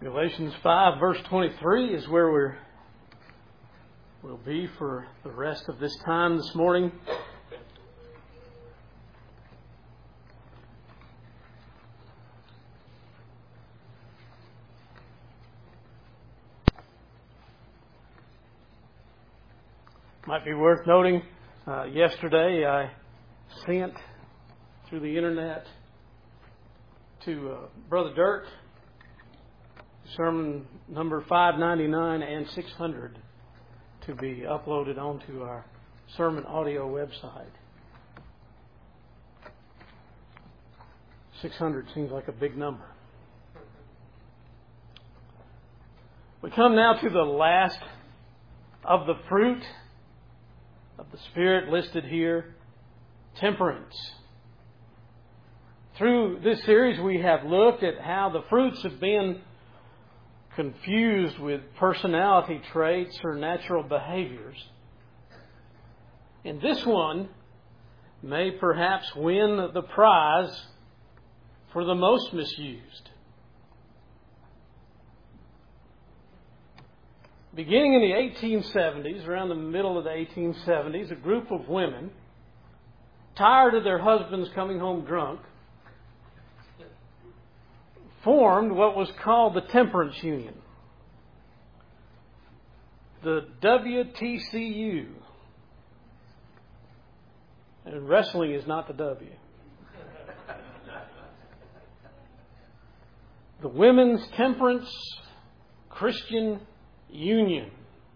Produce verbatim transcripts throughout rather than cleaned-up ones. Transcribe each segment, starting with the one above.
Galatians five, verse twenty-three is where we're, we'll be for the rest of this time this morning. Might be worth noting, uh, yesterday I sent through the internet to uh, Brother Dirk sermon number five ninety-nine and six hundred to be uploaded onto our sermon audio website. six hundred seems like a big number. We come now to the last of the fruit of the Spirit listed here, temperance. Through this series we have looked at how the fruits have been confused with personality traits or natural behaviors. And this one may perhaps win the prize for the most misused. Beginning in the eighteen seventies, around the middle of the eighteen seventies, a group of women, tired of their husbands coming home drunk, formed what was called the Temperance Union, the W T C U. And wrestling is not the W. The Women's Temperance Christian Union.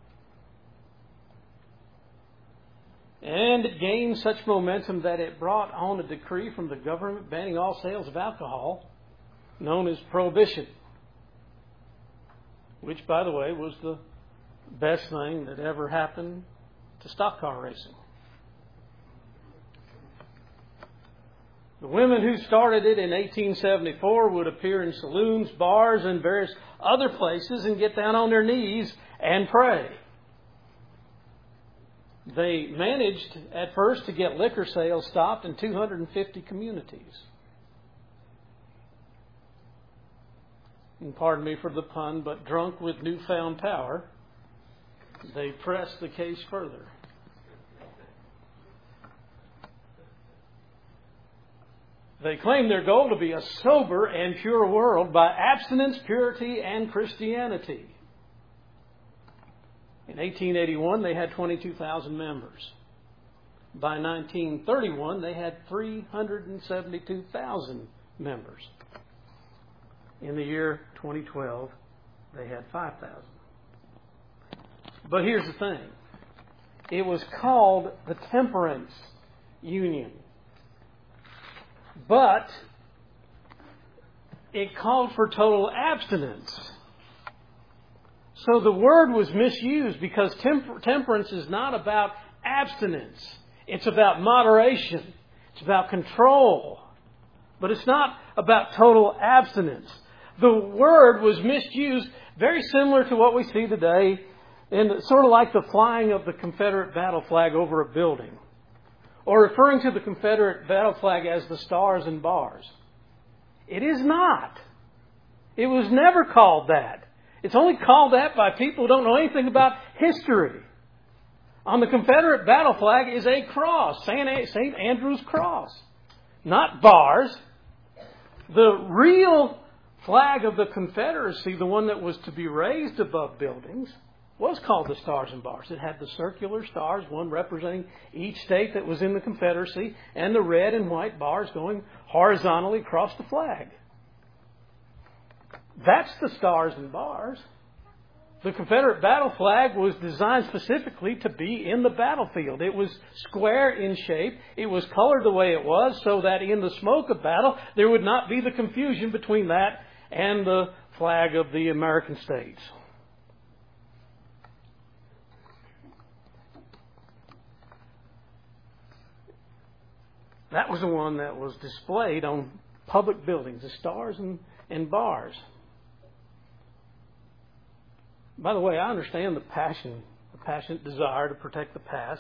And it gained such momentum that it brought on a decree from the government banning all sales of alcohol, known as Prohibition, which, by the way, was the best thing that ever happened to stock car racing. The women who started it in eighteen seventy-four would appear in saloons, bars, and various other places and get down on their knees and pray. They managed at first to get liquor sales stopped in two hundred fifty communities. And pardon me for the pun, but drunk with newfound power, they pressed the case further. They claimed their goal to be a sober and pure world by abstinence, purity, and Christianity. In eighteen eighty-one, they had twenty-two thousand members. By nineteen thirty-one, they had three hundred seventy-two thousand members. In the year twenty twelve, they had five thousand. But here's the thing. It was called the Temperance Union. But it called for total abstinence. So the word was misused because temper- temperance is not about abstinence. It's about moderation. It's about control. But it's not about total abstinence. The word was misused, very similar to what we see today, in sort of like the flying of the Confederate battle flag over a building, or referring to the Confederate battle flag as the stars and bars. It is not. It was never called that. It's only called that by people who don't know anything about history. On the Confederate battle flag is a cross, Saint Andrew's cross, not bars. The real flag of the Confederacy, the one that was to be raised above buildings, was called the Stars and Bars. It had the circular stars, one representing each state that was in the Confederacy, and the red and white bars going horizontally across the flag. That's the Stars and Bars. The Confederate battle flag was designed specifically to be in the battlefield. It was square in shape. It was colored the way it was so that in the smoke of battle there would not be the confusion between that and the flag of the American states. That was the one that was displayed on public buildings, the stars and, and bars. By the way, I understand the passion, the passionate desire to protect the past.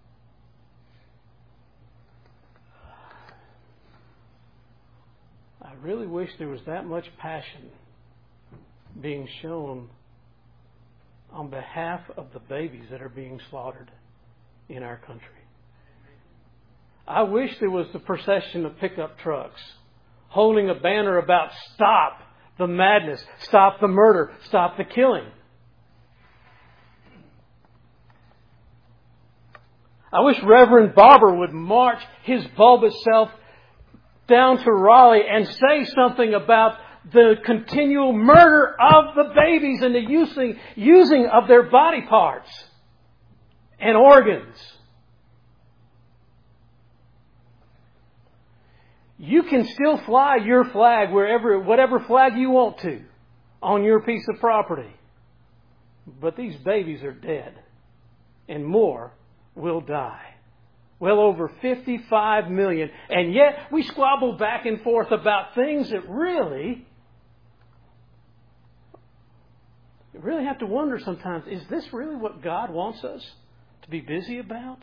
I really wish there was that much passion being shown on behalf of the babies that are being slaughtered in our country. I wish there was the procession of pickup trucks holding a banner about stop the madness, stop the murder, stop the killing. I wish Reverend Barber would march his bulbous self down to Raleigh and say something about the continual murder of the babies and the using, using of their body parts and organs. You can still fly your flag wherever, whatever flag you want to on your piece of property. But these babies are dead, and more will die. Well over fifty-five million. And yet we squabble back and forth about things that really, you really have to wonder sometimes, is this really what God wants us to be busy about?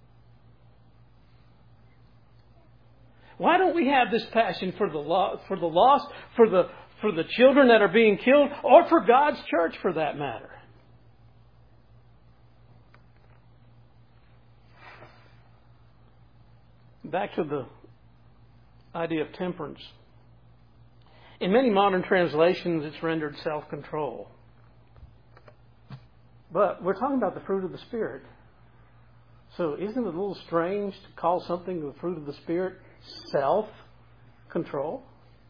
Why don't we have this passion for the lo- for the lost, for the for the children that are being killed, or for God's church for that matter? Back to the idea of temperance. In many modern translations, it's rendered self-control. But we're talking about the fruit of the Spirit. So isn't it a little strange to call something the fruit of the Spirit self-control?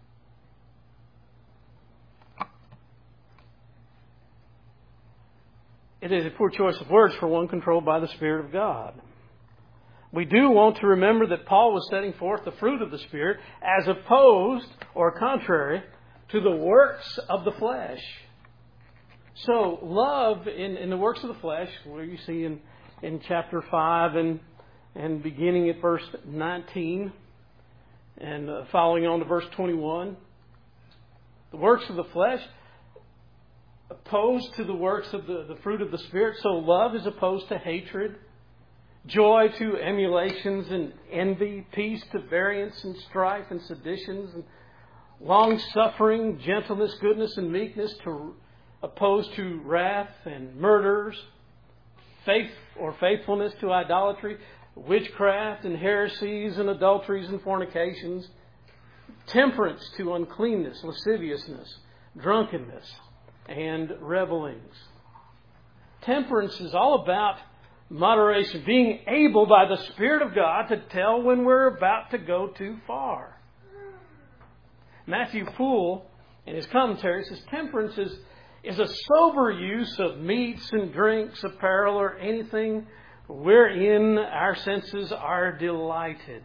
It is a poor choice of words for one controlled by the Spirit of God. We do want to remember that Paul was setting forth the fruit of the Spirit as opposed or contrary to the works of the flesh. So love in, in the works of the flesh, where you see in, in chapter five and, and beginning at verse nineteen and uh, following on to verse twenty-one. The works of the flesh opposed to the works of the, the fruit of the Spirit. So love is opposed to hatred. Joy to emulations and envy, peace to variance and strife and seditions, and long-suffering, gentleness, goodness, and meekness to opposed to wrath and murders, faith or faithfulness to idolatry, witchcraft and heresies and adulteries and fornications, temperance to uncleanness, lasciviousness, drunkenness, and revelings. Temperance is all about moderation, being able by the Spirit of God to tell when we're about to go too far. Matthew Poole, in his commentary, says temperance is, is a sober use of meats and drinks, apparel, or anything wherein our senses are delighted.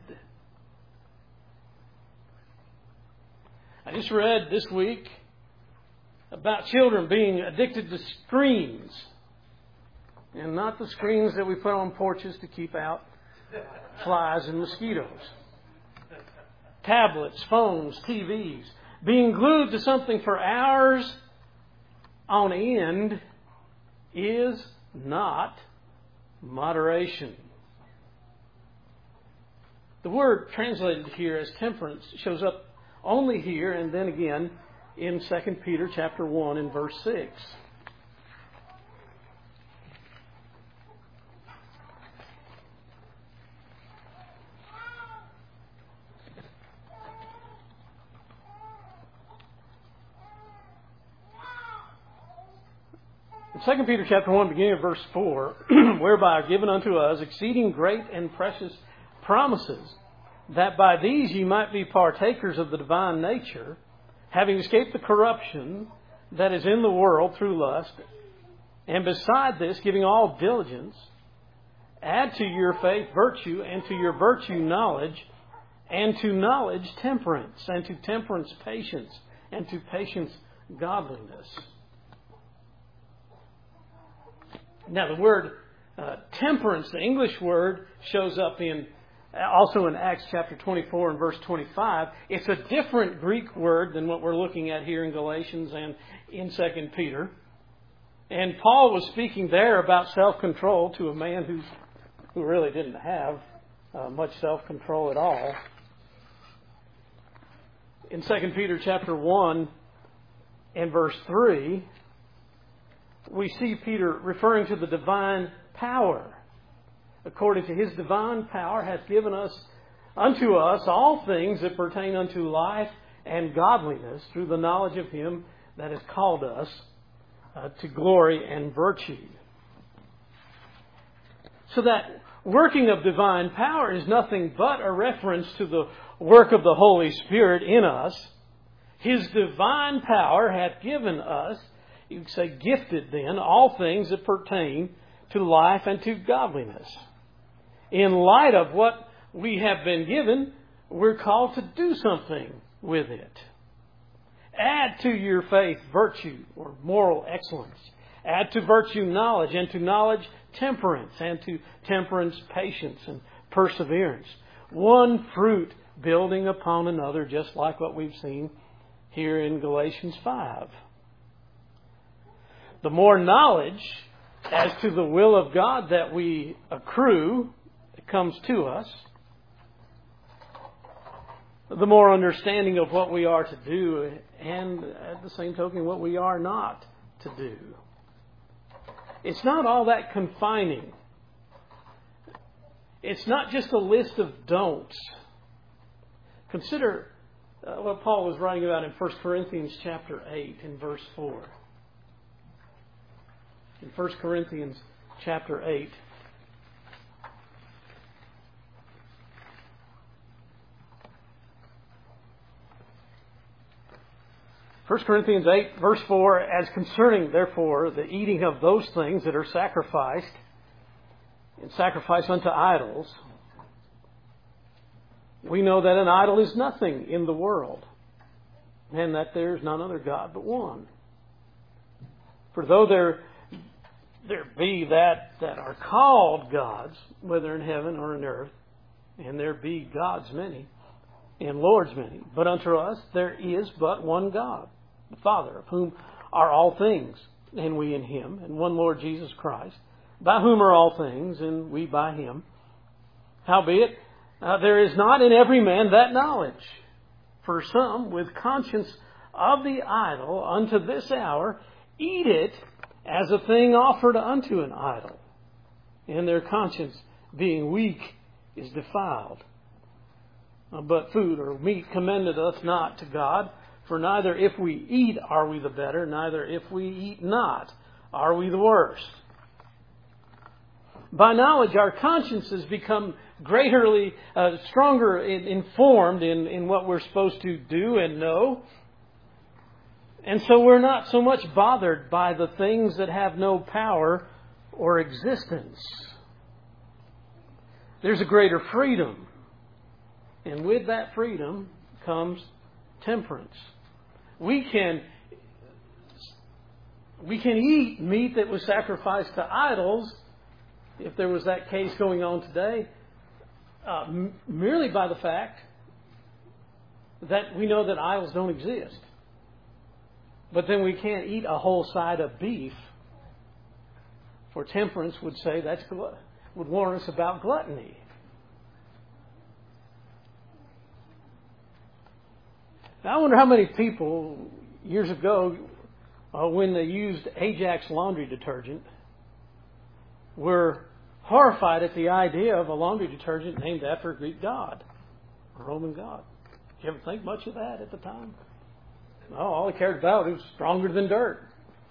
I just read this week about children being addicted to screens. And not the screens that we put on porches to keep out flies and mosquitoes. Tablets, phones, T Vs. Being glued to something for hours on end is not moderation. The word translated here as temperance shows up only here and then again in Second Peter chapter one and verse six. Second Peter chapter one, beginning of verse four, whereby are given unto us exceeding great and precious promises, that by these ye might be partakers of the divine nature, having escaped the corruption that is in the world through lust, and beside this, giving all diligence, add to your faith virtue, and to your virtue knowledge, and to knowledge temperance, and to temperance patience, and to patience godliness. Now, the word uh, temperance, the English word, shows up in also in Acts chapter twenty-four and verse twenty-five. It's a different Greek word than what we're looking at here in Galatians and in Second Peter. And Paul was speaking there about self-control to a man who, who really didn't have uh, much self-control at all. in Second Peter chapter one and verse three, we see Peter referring to the divine power. According to His divine power hath given us unto us all things that pertain unto life and godliness through the knowledge of Him that has called us uh, to glory and virtue. So that working of divine power is nothing but a reference to the work of the Holy Spirit in us. His divine power hath given us, you could say gifted then, all things that pertain to life and to godliness. In light of what we have been given, we're called to do something with it. Add to your faith virtue or moral excellence. Add to virtue knowledge, and to knowledge temperance, and to temperance patience and perseverance. One fruit building upon another, just like what we've seen here in Galatians five. The more knowledge as to the will of God that we accrue, that comes to us, the more understanding of what we are to do, and at the same token, what we are not to do. It's not all that confining. It's not just a list of don'ts. Consider uh, what Paul was writing about in First Corinthians chapter eight in verse four. In First Corinthians chapter eight. First Corinthians eight, verse four, as concerning, therefore, the eating of those things that are sacrificed, and sacrifice unto idols, we know that an idol is nothing in the world, and that there is none other God but one. For though there, there be that that are called gods, whether in heaven or in earth, and there be gods many, and lords many, but unto us there is but one God, the Father, of whom are all things, and we in Him, and one Lord Jesus Christ, by whom are all things, and we by Him. Howbeit, uh, there is not in every man that knowledge. For some, with conscience of the idol, unto this hour, eat it as a thing offered unto an idol, and their conscience, being weak, is defiled. But food or meat commendeth us not to God, for neither if we eat are we the better, neither if we eat not are we the worse. By knowledge, our consciences become greaterly, uh, stronger in, informed in, in what we're supposed to do and know. And so we're not so much bothered by the things that have no power or existence. There's a greater freedom. And with that freedom comes temperance. We can, we can eat meat that was sacrificed to idols, if there was that case going on today, uh, m- merely by the fact that we know that idols don't exist. But then we can't eat a whole side of beef, for temperance would say that's glut- would warn us about gluttony. Now, I wonder how many people years ago, uh, when they used Ajax laundry detergent, were horrified at the idea of a laundry detergent named after a Greek god, a Roman god. Did you ever think much of that at the time? No, all he cared about was stronger than dirt.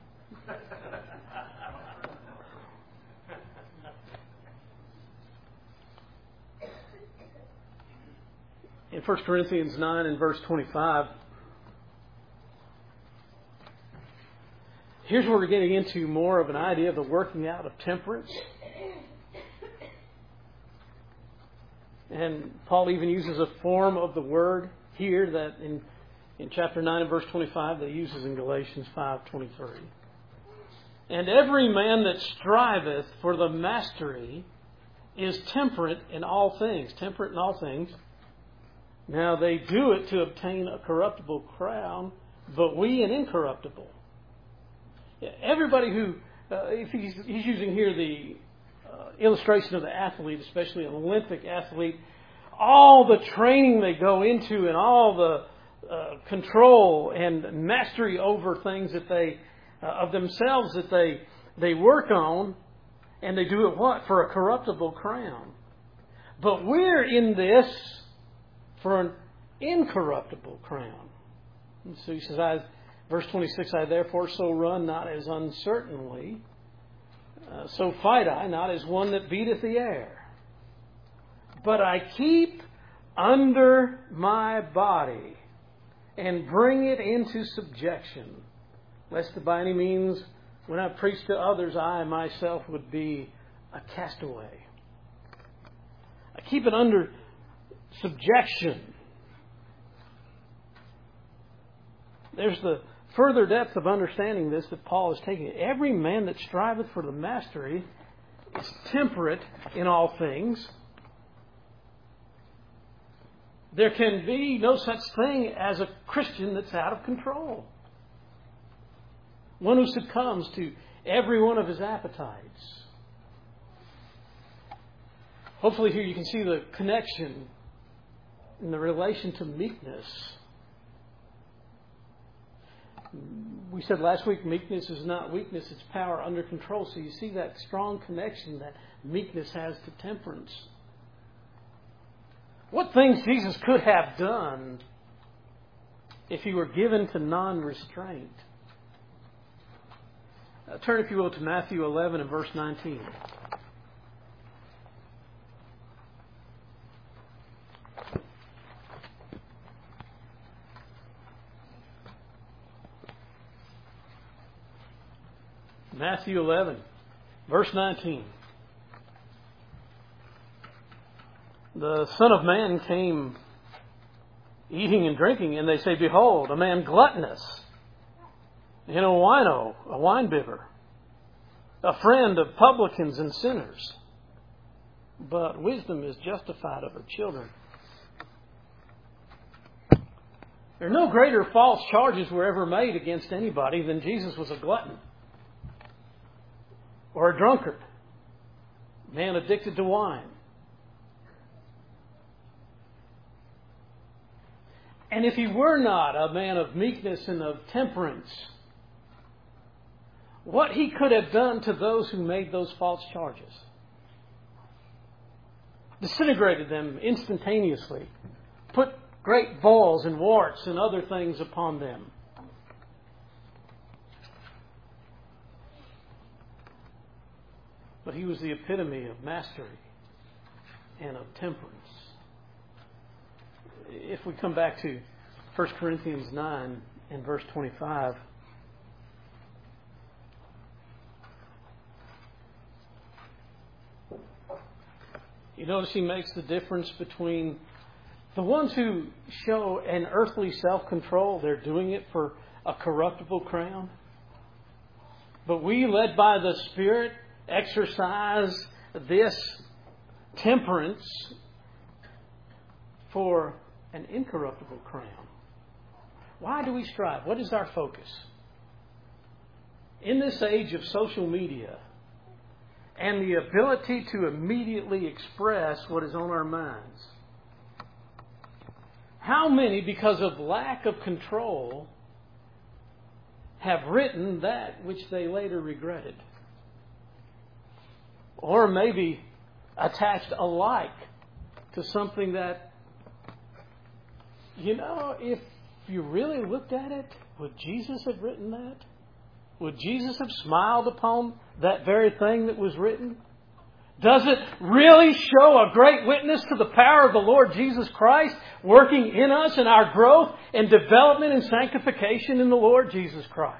In First Corinthians nine and verse twenty-five, here's where we're getting into more of an idea of the working out of temperance. And Paul even uses a form of the word here that in, in chapter nine and verse twenty-five that he uses in Galatians five twenty-three. And every man that striveth for the mastery is temperate in all things. Temperate in all things. Now they do it to obtain a corruptible crown, but we an incorruptible. Everybody who, uh, if he's, he's using here the uh, illustration of the athlete, especially an Olympic athlete, all the training they go into and all the uh, control and mastery over things that they uh, of themselves that they they work on, and they do it what? For a corruptible crown. But we're in this for an incorruptible crown. And so he says, I, verse twenty-six, I therefore so run, not as uncertainly, uh, so fight I, not as one that beateth the air. But I keep under my body and bring it into subjection, lest by any means, when I preach to others, I myself would be a castaway. I keep it under subjection. There's the further depth of understanding this that Paul is taking. Every man that striveth for the mastery is temperate in all things. There can be no such thing as a Christian that's out of control. One who succumbs to every one of his appetites. Hopefully here you can see the connection in the relation to meekness. We said last week meekness is not weakness, it's power under control. So you see that strong connection that meekness has to temperance. What things Jesus could have done if he were given to non-restraint. Uh, turn, if you will, to Matthew eleven and verse nineteen. Matthew eleven, verse nineteen. The Son of Man came eating and drinking, and they say, Behold, a man gluttonous, and a wino, a winebibber, a friend of publicans and sinners. But wisdom is justified of her children. There are no greater false charges were ever made against anybody than Jesus was a glutton or a drunkard, a man addicted to wine. And if he were not a man of meekness and of temperance, what he could have done to those who made those false charges? Disintegrated them instantaneously. Put great boils and warts and other things upon them. But he was the epitome of mastery and of temperance. If we come back to First Corinthians nine and verse twenty-five, you notice he makes the difference between the ones who show an earthly self-control, they're doing it for a corruptible crown. But we, led by the Spirit, exercise this temperance for an incorruptible crown. Why do we strive? What is our focus? In this age of social media and the ability to immediately express what is on our minds, how many, because of lack of control, have written that which they later regretted? Or maybe attached a like to something that, you know, if you really looked at it, would Jesus have written that? Would Jesus have smiled upon that very thing that was written? Does it really show a great witness to the power of the Lord Jesus Christ working in us in our growth and development and sanctification in the Lord Jesus Christ?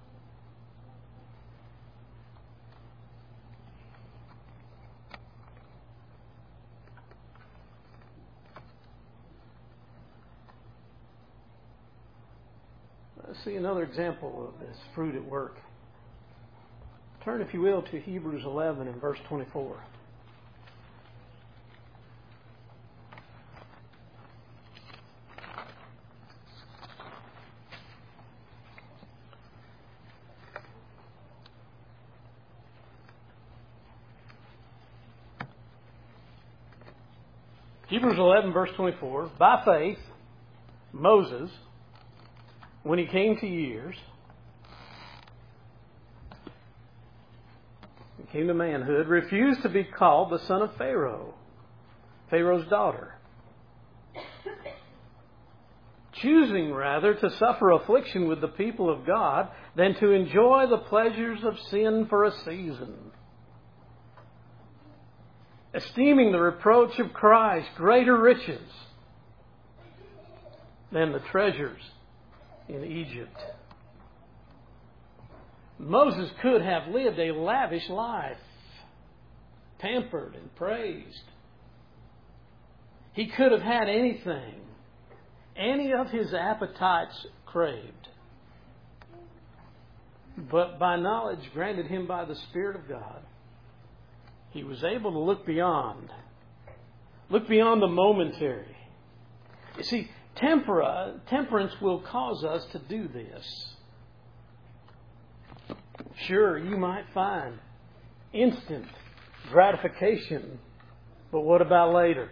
Let's see another example of this fruit at work. Turn, if you will, to Hebrews eleven and verse twenty-four. Hebrews eleven, verse twenty-four. By faith, Moses, when he came to years, he came to manhood, refused to be called the son of Pharaoh, Pharaoh's daughter, choosing rather to suffer affliction with the people of God than to enjoy the pleasures of sin for a season, esteeming the reproach of Christ greater riches than the treasures in Egypt. Moses could have lived a lavish life, pampered and praised. He could have had anything any of his appetites craved. But by knowledge granted him by the Spirit of God, he was able to look beyond. Look beyond the momentary. You see, tempera, temperance will cause us to do this. Sure, you might find instant gratification, but what about later?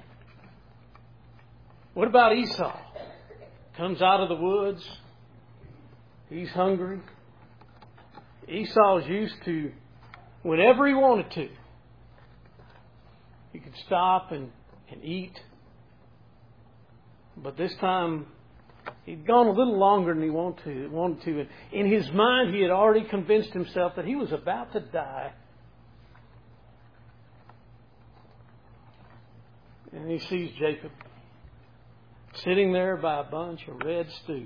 What about Esau? Comes out of the woods. He's hungry. Esau's used to, whenever he wanted to, he could stop and, and eat. But this time, he'd gone a little longer than he wanted to. Wanted to. And in his mind, he had already convinced himself that he was about to die. And he sees Jacob sitting there by a bunch of red stew.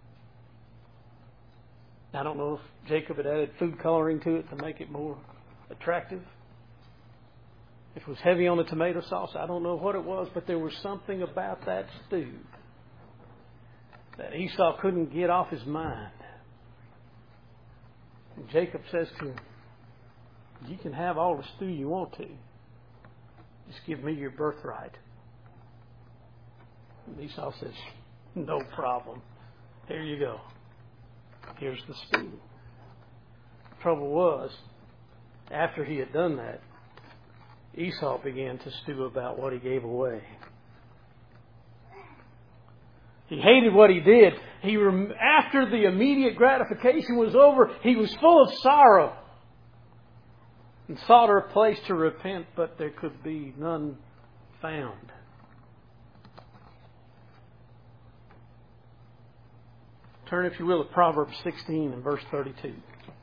I don't know if Jacob had added food coloring to it to make it more attractive. If it was heavy on the tomato sauce, I don't know what it was, but there was something about that stew that Esau couldn't get off his mind. And Jacob says to him, "You can have all the stew you want to. Just give me your birthright." And Esau says, "No problem. Here you go. Here's the stew." The trouble was, after he had done that, Esau began to stew about what he gave away. He hated what he did. He, after the immediate gratification was over, he was full of sorrow and sought a place to repent, but there could be none found. Turn, if you will, to Proverbs sixteen and verse thirty-two.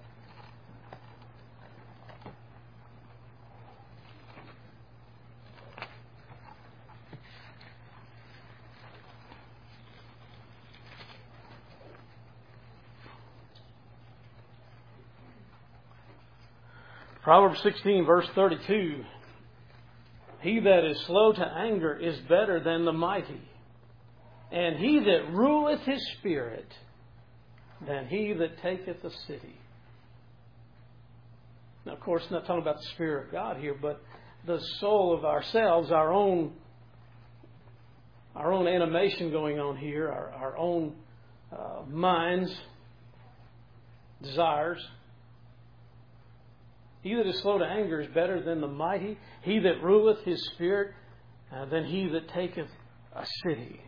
Proverbs sixteen, verse thirty-two. He that is slow to anger is better than the mighty, and he that ruleth his spirit than he that taketh a city. Now, of course, not talking about the Spirit of God here, but the soul of ourselves, our own, our own animation going on here, our, our own uh, minds, desires. He that is slow to anger is better than the mighty. He that ruleth his spirit uh, than he that taketh a city.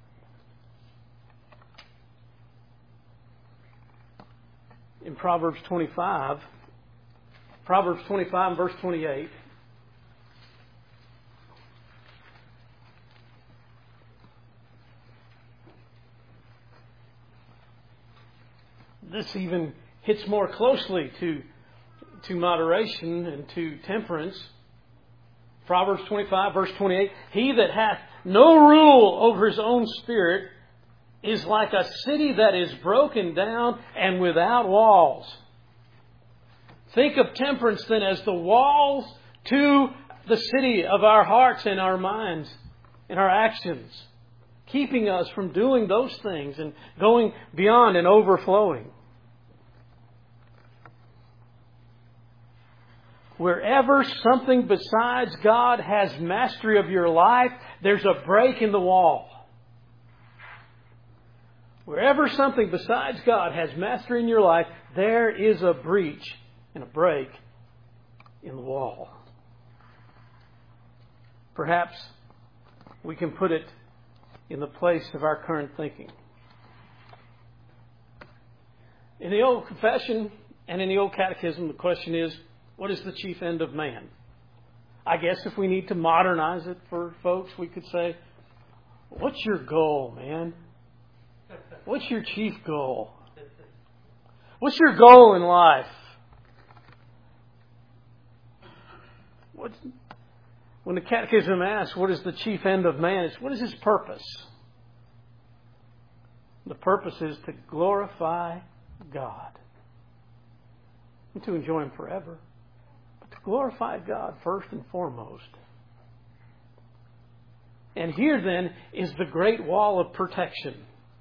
In Proverbs twenty-five, Proverbs twenty-five and verse twenty-eight, this even hits more closely to, to moderation and to temperance. Proverbs twenty-five, verse twenty-eight, he that hath no rule over his own spirit is like a city that is broken down and without walls. Think of temperance then as the walls to the city of our hearts and our minds and our actions, keeping us from doing those things and going beyond and overflowing. Wherever something besides God has mastery of your life, there's a break in the wall. Wherever something besides God has mastery in your life, there is a breach and a break in the wall. Perhaps we can put it in the place of our current thinking. In the old confession and in the old catechism, the question is, what is the chief end of man? I guess if we need to modernize it for folks, we could say, what's your goal, man? What's your chief goal? What's your goal in life? What's, when the catechism asks, what is the chief end of man? It's, what is his purpose? The purpose is to glorify God. And to enjoy Him forever. But to glorify God first and foremost. And here then is the great wall of protection.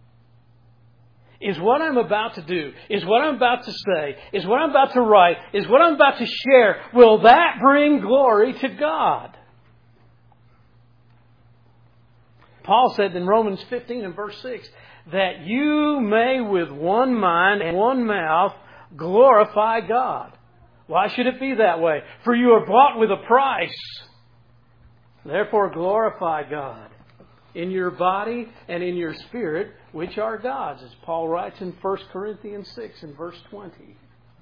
Is what I'm about to do, is what I'm about to say, is what I'm about to write, is what I'm about to share, will that bring glory to God? Paul said in Romans fifteen and verse six, that you may with one mind and one mouth glorify God. Why should it be that way? For you are bought with a price. Therefore glorify God in your body and in your spirit, which are God's, as Paul writes in First Corinthians six and verse twenty.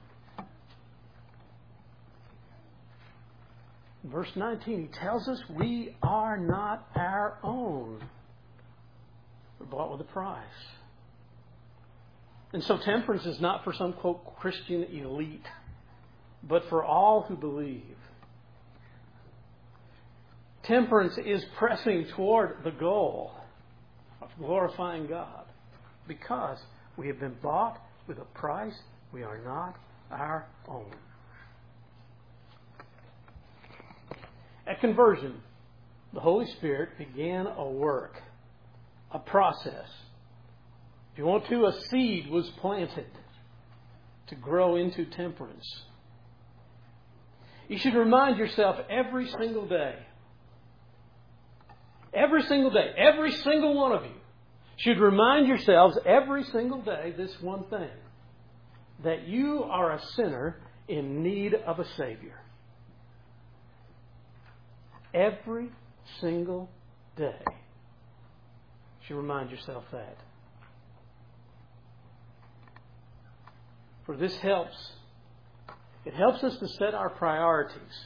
Verse nineteen, he tells us we are not our own. We're bought with a price. And so temperance is not for some, quote, Christian elite, but for all who believe. Temperance is pressing toward the goal of glorifying God because we have been bought with a price. We are not our own. At conversion, the Holy Spirit began a work, a process. If you want to, a seed was planted to grow into temperance. You should remind yourself every single day, every single day, every single one of you should remind yourselves every single day this one thing, that you are a sinner in need of a Savior. Every single day. You should remind yourself that. For this helps. It helps us to set our priorities.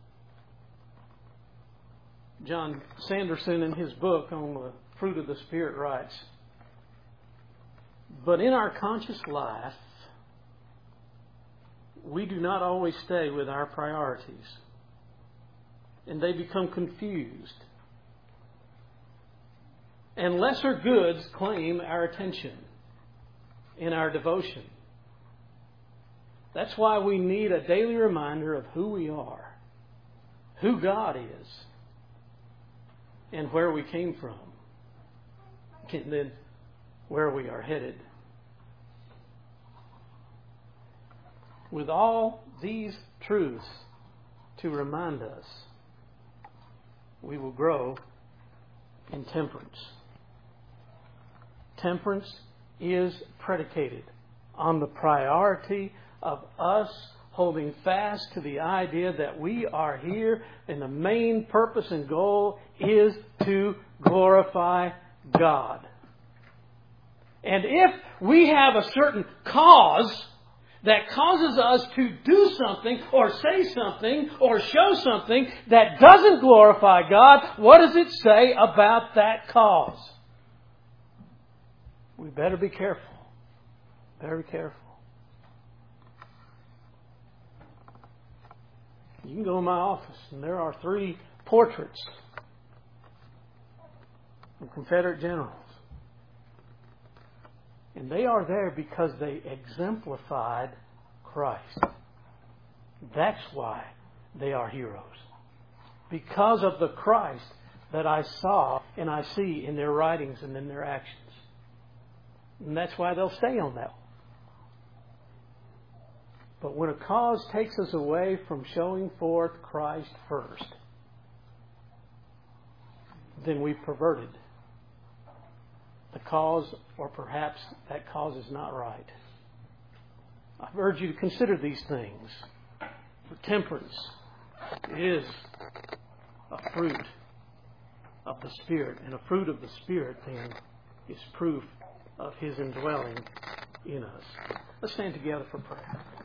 John Sanderson, in his book on the fruit of the Spirit, writes, but in our conscious life, we do not always stay with our priorities. And they become confused. And lesser goods claim our attention in our devotion. That's why we need a daily reminder of who we are, who God is, and where we came from, and then where we are headed. With all these truths to remind us, we will grow in temperance. Temperance is predicated on the priority of us holding fast to the idea that we are here and the main purpose and goal is to glorify God. And if we have a certain cause that causes us to do something or say something or show something that doesn't glorify God, what does it say about that cause? We better be careful. Better be careful. You can go in my office and there are three portraits of Confederate generals. And they are there because they exemplified Christ. That's why they are heroes. Because of the Christ that I saw and I see in their writings and in their actions. And that's why they'll stay on that one. But when a cause takes us away from showing forth Christ first, then we've perverted the cause, or perhaps that cause is not right. I urge you to consider these things. For temperance is a fruit of the Spirit, and a fruit of the Spirit then is proof of His indwelling in us. Let's stand together for prayer.